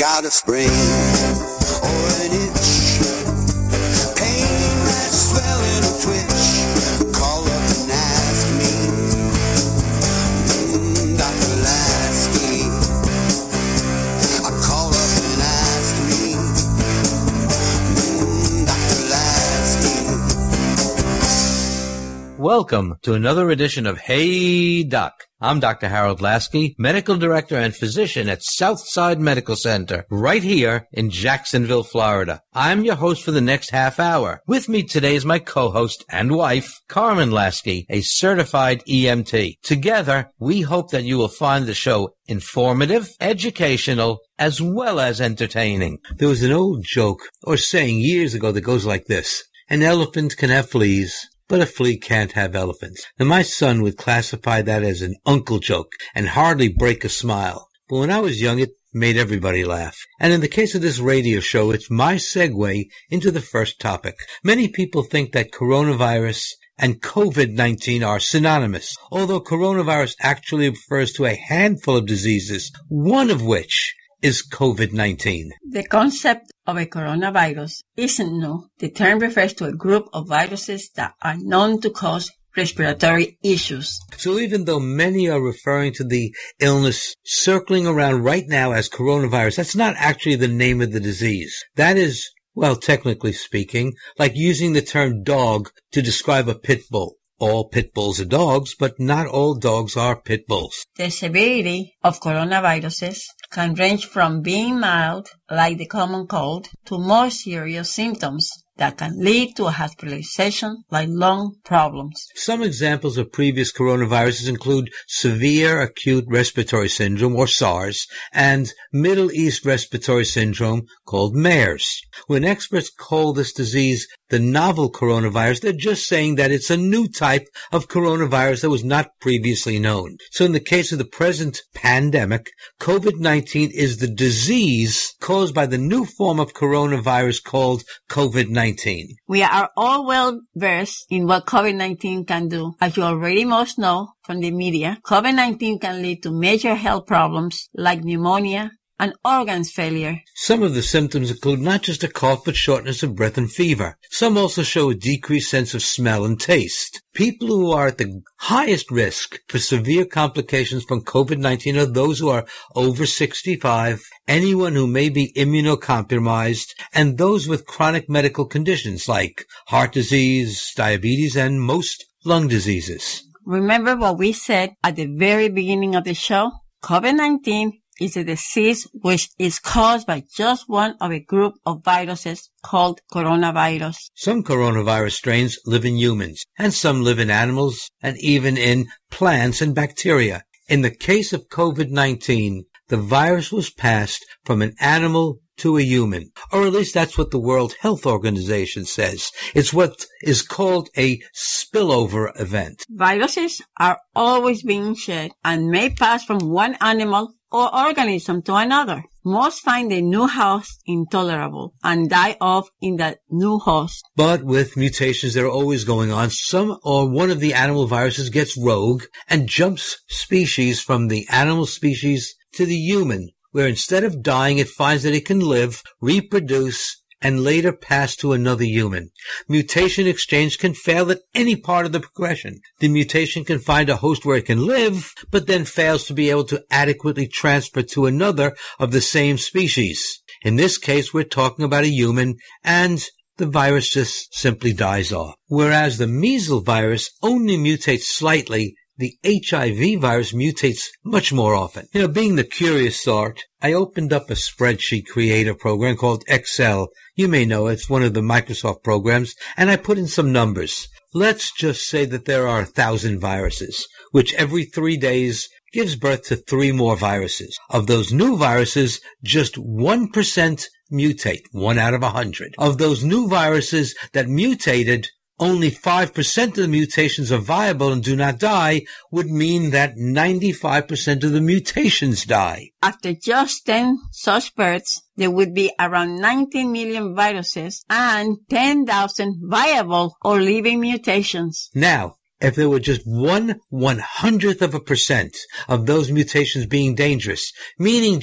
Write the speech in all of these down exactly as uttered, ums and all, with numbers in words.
got a sprain or an itch, pain that's swelling or twitch, call up and ask me, mm, Doctor Lasky. I call up and ask me, mm, Doctor Lasky. Welcome to another edition of Hey Doc. I'm Doctor Harold Lasky, Medical Director and Physician at Southside Medical Center, right here in Jacksonville, Florida. I'm your host for the next half hour. With me today is my co-host and wife, Carmen Lasky, a certified E M T. Together, we hope that you will find the show informative, educational, as well as entertaining. There was an old joke or saying years ago that goes like this: an elephant can have fleas, but a flea can't have elephants. Now, my son would classify that as an uncle joke and hardly break a smile. But when I was young, it made everybody laugh. And in the case of this radio show, it's my segue into the first topic. Many people think that coronavirus and COVID nineteen are synonymous, although coronavirus actually refers to a handful of diseases, one of which is COVID nineteen. The concept of a coronavirus isn't new. The term refers to a group of viruses that are known to cause respiratory issues. So even though many are referring to the illness circling around right now as coronavirus, that's not actually the name of the disease. That is, well, technically speaking, like using the term dog to describe a pit bull. All pit bulls are dogs, but not all dogs are pit bulls. The severity of coronaviruses can range from being mild, like the common cold, to more serious symptoms that can lead to a hospitalization like lung problems. Some examples of previous coronaviruses include severe acute respiratory syndrome, or SARS, and Middle East respiratory syndrome, called MERS. When experts call this disease the novel coronavirus, they're just saying that it's a new type of coronavirus that was not previously known. So in the case of the present pandemic, COVID nineteen is the disease caused by the new form of coronavirus called COVID nineteen. We are all well versed in what COVID nineteen can do. As you already most know from the media, COVID nineteen can lead to major health problems like pneumonia and organs failure. Some of the symptoms include not just a cough, but shortness of breath and fever. Some also show a decreased sense of smell and taste. People who are at the highest risk for severe complications from COVID nineteen are those who are over sixty-five, anyone who may be immunocompromised, and those with chronic medical conditions like heart disease, diabetes, and most lung diseases. Remember what we said at the very beginning of the show? COVID nineteen is a disease which is caused by just one of a group of viruses called coronavirus. Some coronavirus strains live in humans, and some live in animals, and even in plants and bacteria. In the case of COVID nineteen, the virus was passed from an animal to a human, or at least that's what the World Health Organization says. It's what is called a spillover event. Viruses are always being shed and may pass from one animal or organism to another. Most find the new host intolerable and die off in that new host. But with mutations that are always going on, some or one of the animal viruses gets rogue and jumps species from the animal species to the human, where instead of dying, it finds that it can live, reproduce, and later pass to another human. Mutation exchange can fail at any part of the progression. The mutation can find a host where it can live, but then fails to be able to adequately transfer to another of the same species. In this case, we're talking about a human, and the virus just simply dies off. Whereas the measles virus only mutates slightly, the H I V virus mutates much more often. You know, being the curious sort, I opened up a spreadsheet creator program called Excel. You may know it's one of the Microsoft programs, and I put in some numbers. Let's just say that there are a thousand viruses, which every three days gives birth to three more viruses. Of those new viruses, just one percent mutate, one out of a hundred. Of those new viruses that mutated, only five percent of the mutations are viable and do not die, would mean that ninety-five percent of the mutations die. After just ten such births, there would be around nineteen million viruses and ten thousand viable or living mutations. Now, if there were just one one-hundredth of a percent of those mutations being dangerous, meaning just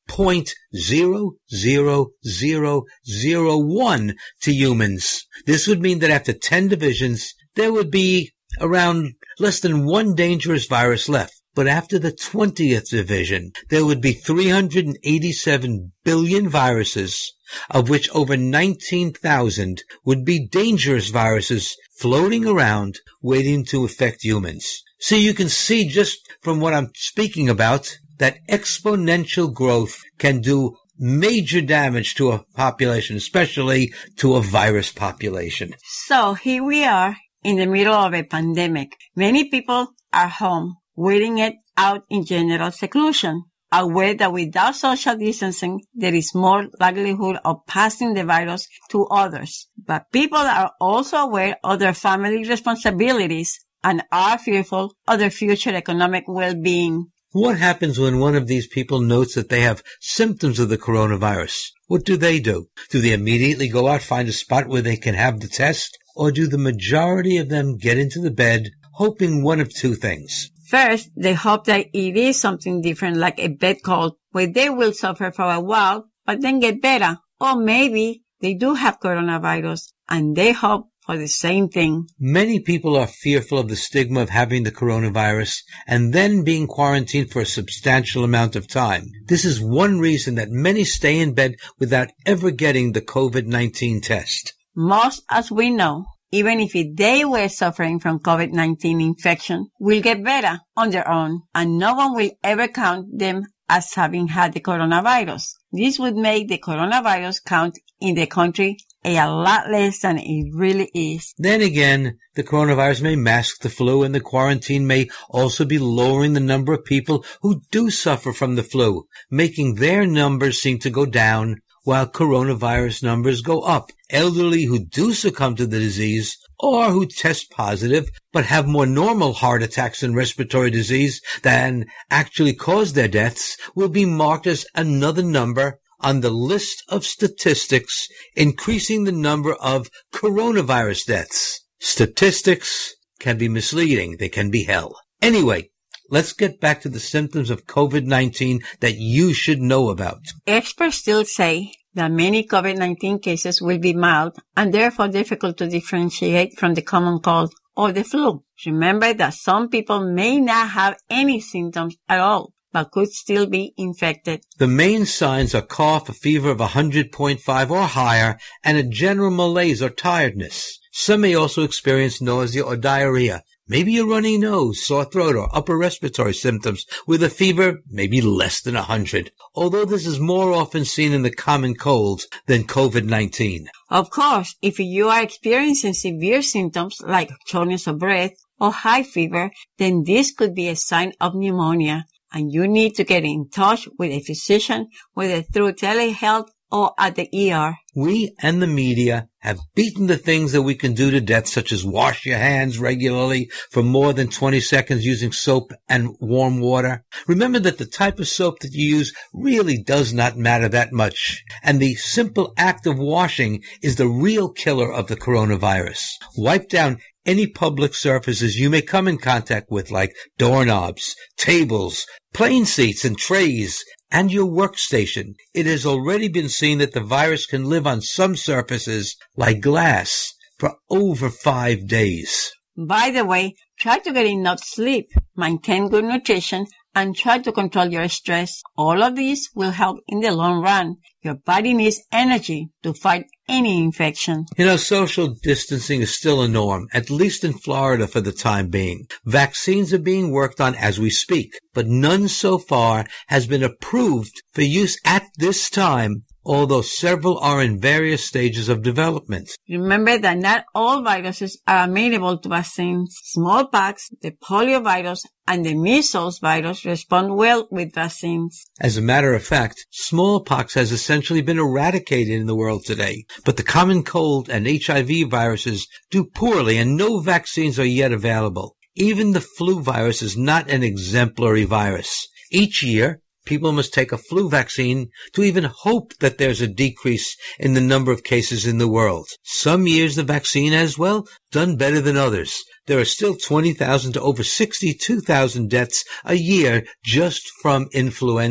zero point zero zero zero zero one to humans. This would mean that after ten divisions, there would be around less than one dangerous virus left. But after the twentieth division, there would be three hundred eighty-seven billion viruses, of which over nineteen thousand would be dangerous viruses floating around waiting to affect humans. So you can see just from what I'm speaking about that exponential growth can do major damage to a population, especially to a virus population. So here we are in the middle of a pandemic. Many people are home, waiting it out in general seclusion, aware that without social distancing, there is more likelihood of passing the virus to others. But people are also aware of their family responsibilities and are fearful of their future economic well-being. What happens when one of these people notes that they have symptoms of the coronavirus? What do they do? Do they immediately go out, find a spot where they can have the test? Or do the majority of them get into the bed, hoping one of two things? First, they hope that it is something different, like a bad cold, where they will suffer for a while, but then get better. Or maybe they do have coronavirus, and they hope for the same thing. Many people are fearful of the stigma of having the coronavirus and then being quarantined for a substantial amount of time. This is one reason that many stay in bed without ever getting the COVID nineteen test. Most, as we know, even if they were suffering from COVID nineteen infection, will get better on their own, and no one will ever count them as having had the coronavirus. This would make the coronavirus count in the country a lot less than it really is. Then again, the coronavirus may mask the flu, and the quarantine may also be lowering the number of people who do suffer from the flu, making their numbers seem to go down while coronavirus numbers go up. Elderly who do succumb to the disease or who test positive but have more normal heart attacks and respiratory disease than actually cause their deaths will be marked as another number on the list of statistics, increasing the number of coronavirus deaths. Statistics can be misleading. They can be hell. Anyway, let's get back to the symptoms of COVID nineteen that you should know about. Experts still say that many COVID nineteen cases will be mild and therefore difficult to differentiate from the common cold or the flu. Remember that some people may not have any symptoms at all, but could still be infected. The main signs are cough, a fever of one hundred point five or higher, and a general malaise or tiredness. Some may also experience nausea or diarrhea, maybe a runny nose, sore throat, or upper respiratory symptoms with a fever maybe less than one hundred, although this is more often seen in the common colds than COVID nineteen. Of course, if you are experiencing severe symptoms like shortness of breath or high fever, then this could be a sign of pneumonia, and you need to get in touch with a physician, whether through telehealth or at the E R. We and the media have beaten the things that we can do to death, such as wash your hands regularly for more than twenty seconds using soap and warm water. Remember that the type of soap that you use really does not matter that much, and the simple act of washing is the real killer of the coronavirus. Wipe down any public surfaces you may come in contact with, like doorknobs, tables, plane seats, and trays, and your workstation. It has already been seen that the virus can live on some surfaces, like glass, for over five days. By the way, try to get enough sleep, maintain good nutrition, and try to control your stress. All of these will help in the long run. Your body needs energy to fight any infection. You know, social distancing is still a norm, at least in Florida for the time being. Vaccines are being worked on as we speak, but none so far has been approved for use at this time, although several are in various stages of development. Remember that not all viruses are amenable to vaccines. Smallpox, the poliovirus, and the measles virus respond well with vaccines. As a matter of fact, smallpox has essentially been eradicated in the world today, but the common cold and H I V viruses do poorly, and no vaccines are yet available. Even the flu virus is not an exemplary virus. Each year, people must take a flu vaccine to even hope that there's a decrease in the number of cases in the world. Some years the vaccine has, well, done better than others. There are still twenty thousand to over sixty-two thousand deaths a year just from influenza.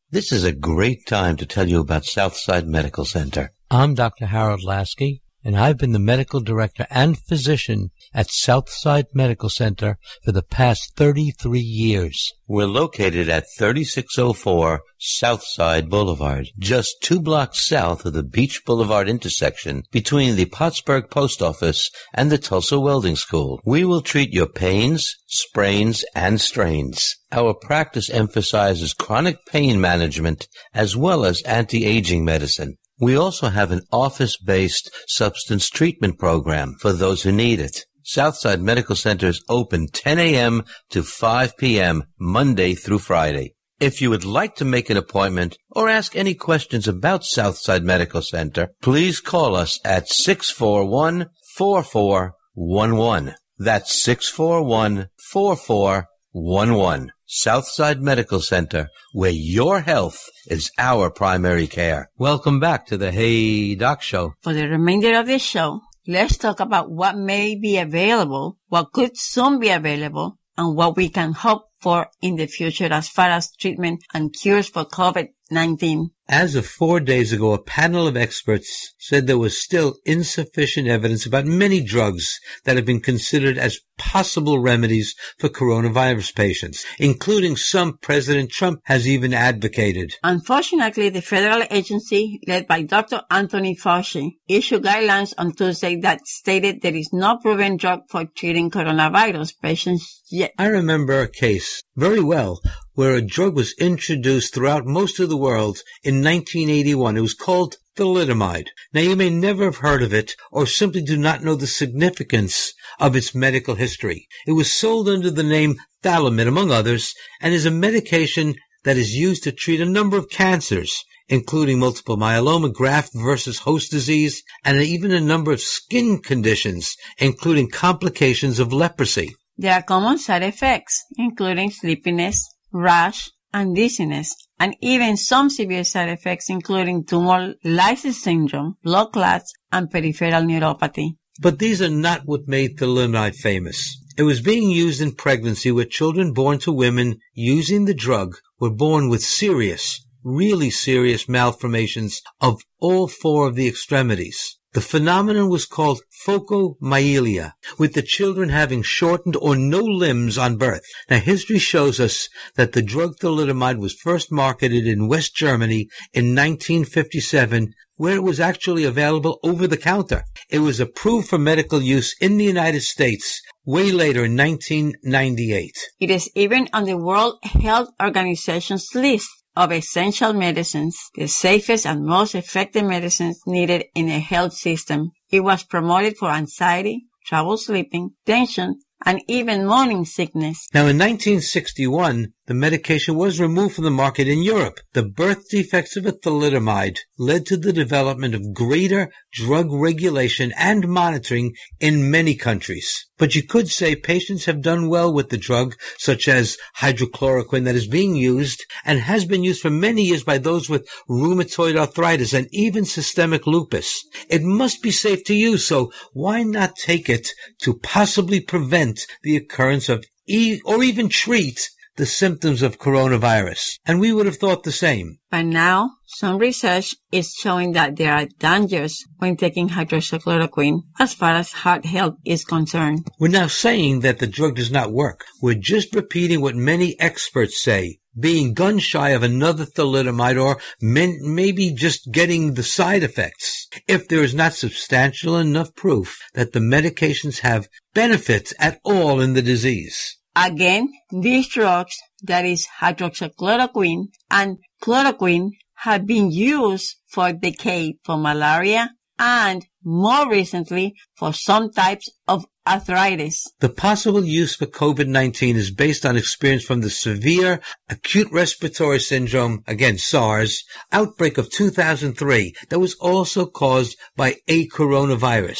This is a great time to tell you about Southside Medical Center. I'm Doctor Harold Lasky, and I've been the medical director and physician at Southside Medical Center for the past thirty-three years. We're located at thirty-six oh four Southside Boulevard, just two blocks south of the Beach Boulevard intersection between the Pottsburg Post Office and the Tulsa Welding School. We will treat your pains, sprains, and strains. Our practice emphasizes chronic pain management as well as anti-aging medicine. We also have an office-based substance treatment program for those who need it. Southside Medical Center is open ten a.m. to five p.m. Monday through Friday. If you would like to make an appointment or ask any questions about Southside Medical Center, please call us at six four one, four four one one. That's six four one, four four one one. Southside Medical Center, where your health is our primary care. Welcome back to the Hey Doc Show. For the remainder of the show, let's talk about what may be available, what could soon be available, and what we can hope for in the future as far as treatment and cures for COVID nineteen. As of four days ago, a panel of experts said there was still insufficient evidence about many drugs that have been considered as possible remedies for coronavirus patients, including some President Trump has even advocated. Unfortunately, the federal agency, led by Doctor Anthony Fauci, issued guidelines on Tuesday that stated there is no proven drug for treating coronavirus patients yet. I remember a case very well where a drug was introduced throughout most of the world in nineteen eighty-one. It was called thalidomide. Now, you may never have heard of it or simply do not know the significance of its medical history. It was sold under the name Thalamid, among others, and is a medication that is used to treat a number of cancers, including multiple myeloma, graft versus host disease, and even a number of skin conditions, including complications of leprosy. There are common side effects, including sleepiness, rash, and dizziness, and even some severe side effects, including tumor lysis syndrome, blood clots, and peripheral neuropathy. But these are not what made thalidomide famous. It was being used in pregnancy where children born to women using the drug were born with serious, really serious malformations of all four of the extremities. The phenomenon was called phocomyelia, with the children having shortened or no limbs on birth. Now, history shows us that the drug thalidomide was first marketed in West Germany in nineteen fifty-seven, where it was actually available over the counter. It was approved for medical use in the United States way later in nineteen ninety-eight. It is even on the World Health Organization's list of essential medicines, the safest and most effective medicines needed in a health system. It was promoted for anxiety, trouble sleeping, tension, and even morning sickness. Now, in nineteen sixty-one, the medication was removed from the market in Europe. The birth defects of a thalidomide led to the development of greater drug regulation and monitoring in many countries. But you could say patients have done well with the drug, such as hydrochloroquine, that is being used and has been used for many years by those with rheumatoid arthritis and even systemic lupus. It must be safe to use, so why not take it to possibly prevent the occurrence of e- or even treat the symptoms of coronavirus? And we would have thought the same. But now, some research is showing that there are dangers when taking hydroxychloroquine as far as heart health is concerned. We're now saying that the drug does not work. We're just repeating what many experts say, being gun-shy of another thalidomide or men- maybe just getting the side effects, if there is not substantial enough proof that the medications have benefits at all in the disease. Again, these drugs, that is hydroxychloroquine and chloroquine, have been used for decades for malaria and, more recently, for some types of arthritis. The possible use for COVID nineteen is based on experience from the severe acute respiratory syndrome, again SARS, outbreak of two thousand three that was also caused by a coronavirus.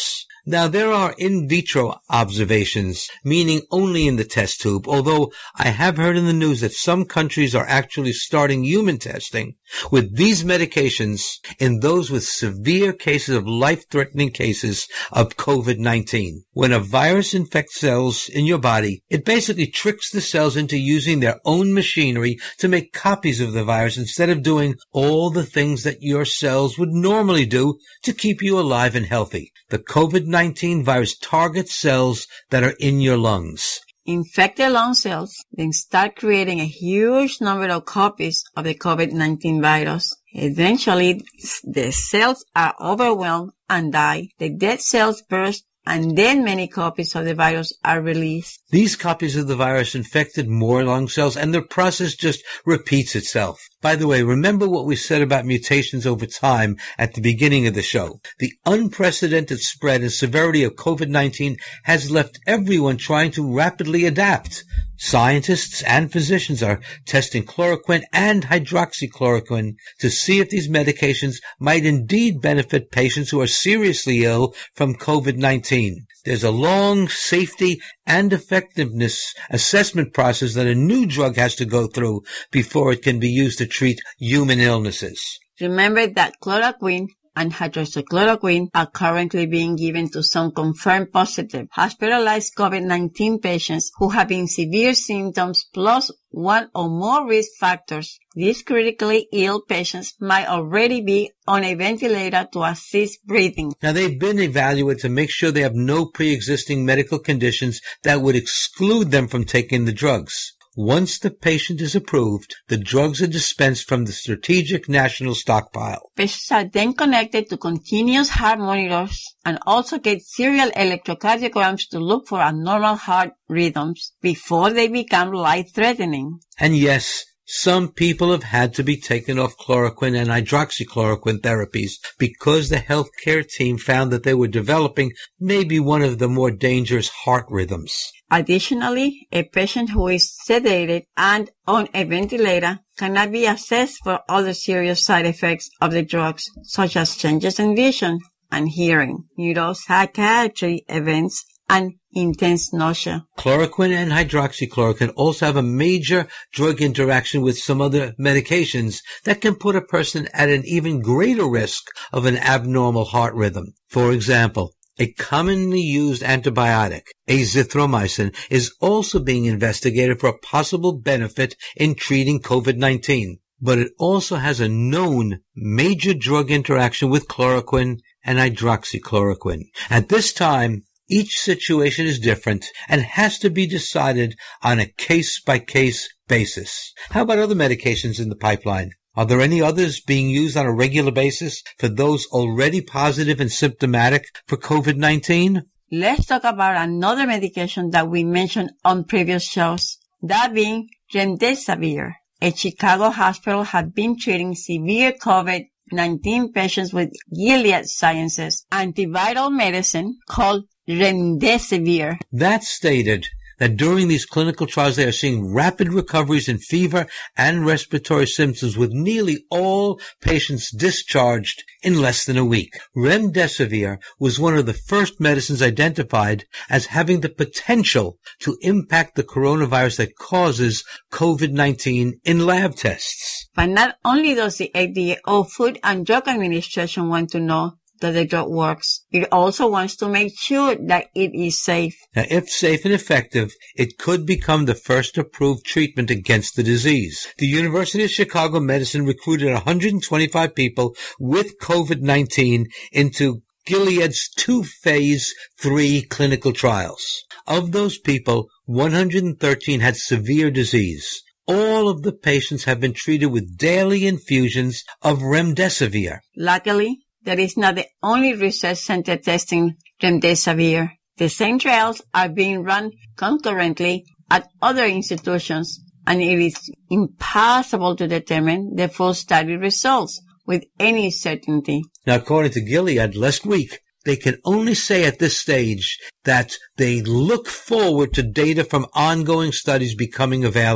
Now, there are in vitro observations, meaning only in the test tube, although I have heard in the news that some countries are actually starting human testing with these medications in those with severe cases of life-threatening cases of COVID nineteen. When a virus infects cells in your body, it basically tricks the cells into using their own machinery to make copies of the virus instead of doing all the things that your cells would normally do to keep you alive and healthy. The COVID nineteen virus targets cells that are in your lungs. Infect the lung cells, then start creating a huge number of copies of the COVID nineteen virus. Eventually, the cells are overwhelmed and die. The dead cells burst, and then many copies of the virus are released. These copies of the virus infected more lung cells, and the process just repeats itself. By the way, remember what we said about mutations over time at the beginning of the show. The unprecedented spread and severity of COVID nineteen has left everyone trying to rapidly adapt. Scientists and physicians are testing chloroquine and hydroxychloroquine to see if these medications might indeed benefit patients who are seriously ill from COVID nineteen. There's a long safety and effectiveness assessment process that a new drug has to go through before it can be used to treat human illnesses. Remember that chloroquine and hydroxychloroquine are currently being given to some confirmed positive hospitalized COVID nineteen patients who have been severe symptoms plus one or more risk factors. These critically ill patients might already be on a ventilator to assist breathing. Now, they've been evaluated to make sure they have no pre-existing medical conditions that would exclude them from taking the drugs. Once the patient is approved, the drugs are dispensed from the Strategic National Stockpile. Patients are then connected to continuous heart monitors and also get serial electrocardiograms to look for abnormal heart rhythms before they become life-threatening. And yes, some people have had to be taken off chloroquine and hydroxychloroquine therapies because the healthcare team found that they were developing maybe one of the more dangerous heart rhythms. Additionally, a patient who is sedated and on a ventilator cannot be assessed for other serious side effects of the drugs, such as changes in vision and hearing, neuropsychiatry events, and intense nausea. Chloroquine and hydroxychloroquine also have a major drug interaction with some other medications that can put a person at an even greater risk of an abnormal heart rhythm. For example, a commonly used antibiotic, azithromycin, is also being investigated for a possible benefit in treating COVID nineteen. But it also has a known major drug interaction with chloroquine and hydroxychloroquine. At this time, each situation is different and has to be decided on a case-by-case basis. How about other medications in the pipeline? Are there any others being used on a regular basis for those already positive and symptomatic for COVID nineteen? Let's talk about another medication that we mentioned on previous shows, that being remdesivir. A Chicago hospital had been treating severe COVID nineteen patients with Gilead Sciences antiviral medicine called remdesivir. That stated that during these clinical trials they are seeing rapid recoveries in fever and respiratory symptoms, with nearly all patients discharged in less than a week. Remdesivir was one of the first medicines identified as having the potential to impact the coronavirus that causes COVID nineteen in lab tests. But not only does the F D A or Food and Drug Administration want to know that the drug works, it also wants to make sure that it is safe. Now, if safe and effective, it could become the first approved treatment against the disease. The University of Chicago Medicine recruited one hundred twenty-five people with COVID nineteen into Gilead's two phase three clinical trials. Of those people, one hundred thirteen had severe disease. All of the patients have been treated with daily infusions of remdesivir. Luckily, that is not the only research center testing remdesivir. The same trials are being run concurrently at other institutions, and it is impossible to determine the full study results with any certainty. Now, according to Gilead, last week, they can only say at this stage that they look forward to data from ongoing studies becoming available.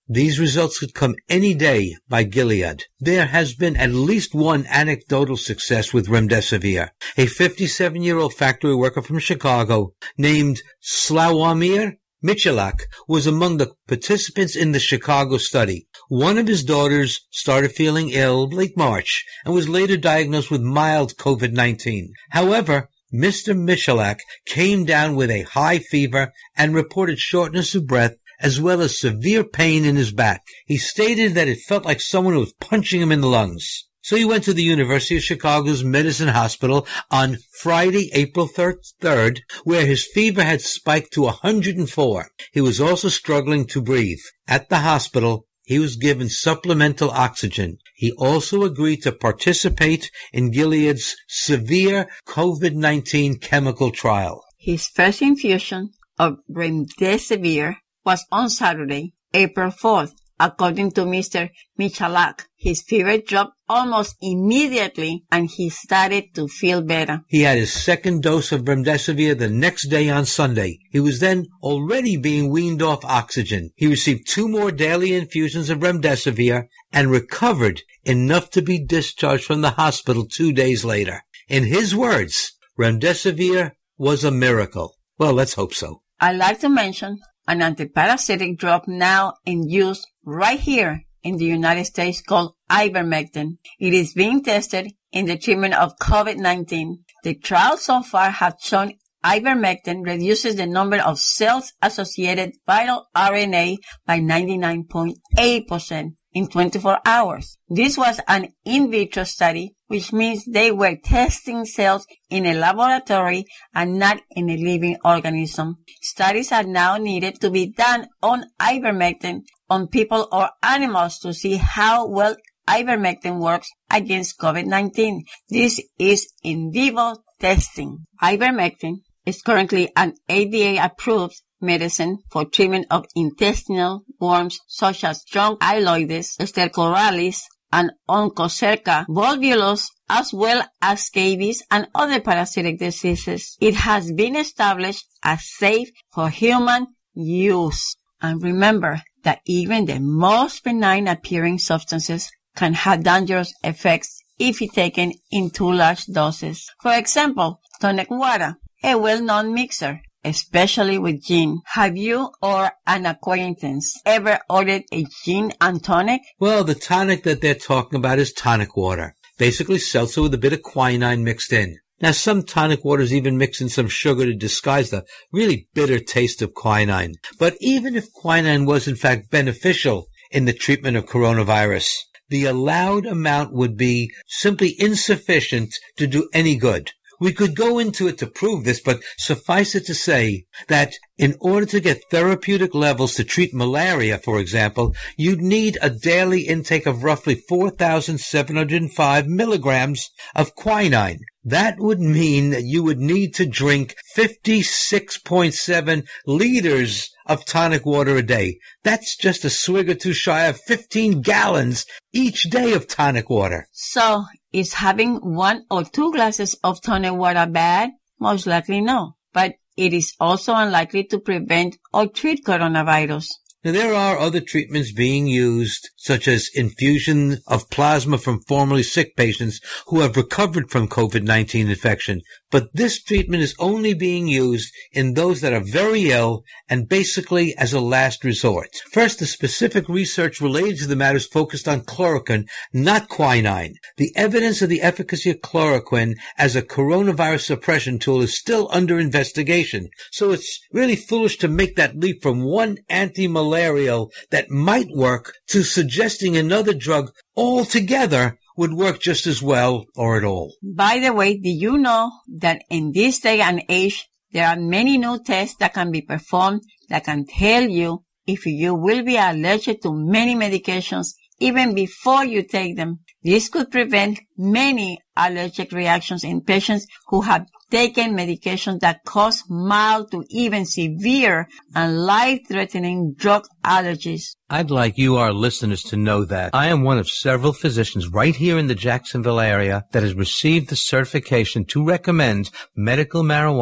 These results could come any day by Gilead. There has been at least one anecdotal success with remdesivir. A fifty-seven-year-old factory worker from Chicago named Slawomir Michalak was among the participants in the Chicago study. One of his daughters started feeling ill late March and was later diagnosed with mild COVID nineteen. However, Mister Michalak came down with a high fever and reported shortness of breath as well as severe pain in his back. He stated that it felt like someone was punching him in the lungs. So he went to the University of Chicago's Medicine Hospital on Friday, April third, where his fever had spiked to one hundred four. He was also struggling to breathe. At the hospital, he was given supplemental oxygen. He also agreed to participate in Gilead's severe COVID nineteen chemical trial. His first infusion of remdesivir was on Saturday, April fourth. According to Mister Michalak, his fever dropped almost immediately and he started to feel better. He had his second dose of remdesivir the next day on Sunday. He was then already being weaned off oxygen. He received two more daily infusions of remdesivir and recovered enough to be discharged from the hospital two days later. In his words, remdesivir was a miracle. Well, let's hope so. I'd like to mention an antiparasitic drug now in use right here in the United States called ivermectin. It is being tested in the treatment of COVID nineteen. The trials so far have shown ivermectin reduces the number of cells-associated viral R N A by ninety-nine point eight percent in twenty-four hours. This was an in vitro study, which means they were testing cells in a laboratory and not in a living organism. Studies are now needed to be done on ivermectin on people or animals to see how well ivermectin works against COVID nineteen. This is in vivo testing. Ivermectin is currently an A D A-approved medicine for treatment of intestinal worms such as John Iloides, Stercoralis, and Onchocerca volvulus, as well as scabies and other parasitic diseases. It has been established as safe for human use. And remember that even the most benign appearing substances can have dangerous effects if taken in too large doses. For example, tonic water, a well-known mixer, especially with gin. Have you or an acquaintance ever ordered a gin and tonic? Well, the tonic that they're talking about is tonic water. Basically seltzer with a bit of quinine mixed in. Now, some tonic waters even mix in some sugar to disguise the really bitter taste of quinine. But even if quinine was in fact beneficial in the treatment of coronavirus, the allowed amount would be simply insufficient to do any good. We could go into it to prove this, but suffice it to say that in order to get therapeutic levels to treat malaria, for example, you'd need a daily intake of roughly four thousand seven hundred five milligrams of quinine. That would mean that you would need to drink fifty-six point seven liters of tonic water a day. That's just a swig or two shy of fifteen gallons each day of tonic water. So, is having one or two glasses of tonic water bad? Most likely no. But it is also unlikely to prevent or treat coronavirus. Now, there are other treatments being used, such as infusion of plasma from formerly sick patients who have recovered from COVID nineteen infection. But this treatment is only being used in those that are very ill and basically as a last resort. First, the specific research related to the matter is focused on chloroquine, not quinine. The evidence of the efficacy of chloroquine as a coronavirus suppression tool is still under investigation. So it's really foolish to make that leap from one anti-malarial that might work to suggesting another drug altogether would work just as well or at all. By the way, did you know that in this day and age, there are many new tests that can be performed that can tell you if you will be allergic to many medications even before you take them? This could prevent many allergic reactions in patients who have taken medications that cause mild to even severe and life-threatening drug allergies. I'd like you, our listeners, to know that I am one of several physicians right here in the Jacksonville area that has received the certification to recommend medical marijuana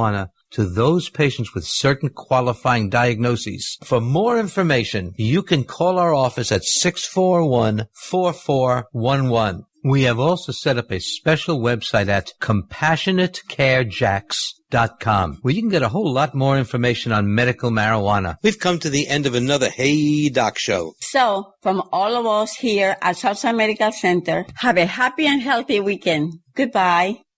to those patients with certain qualifying diagnoses. For more information, you can call our office at six four one, four four one one. We have also set up a special website at compassionate care jacks dot com, where you can get a whole lot more information on medical marijuana. We've come to the end of another Hey Doc show. So, from all of us here at Southside Medical Center, have a happy and healthy weekend. Goodbye.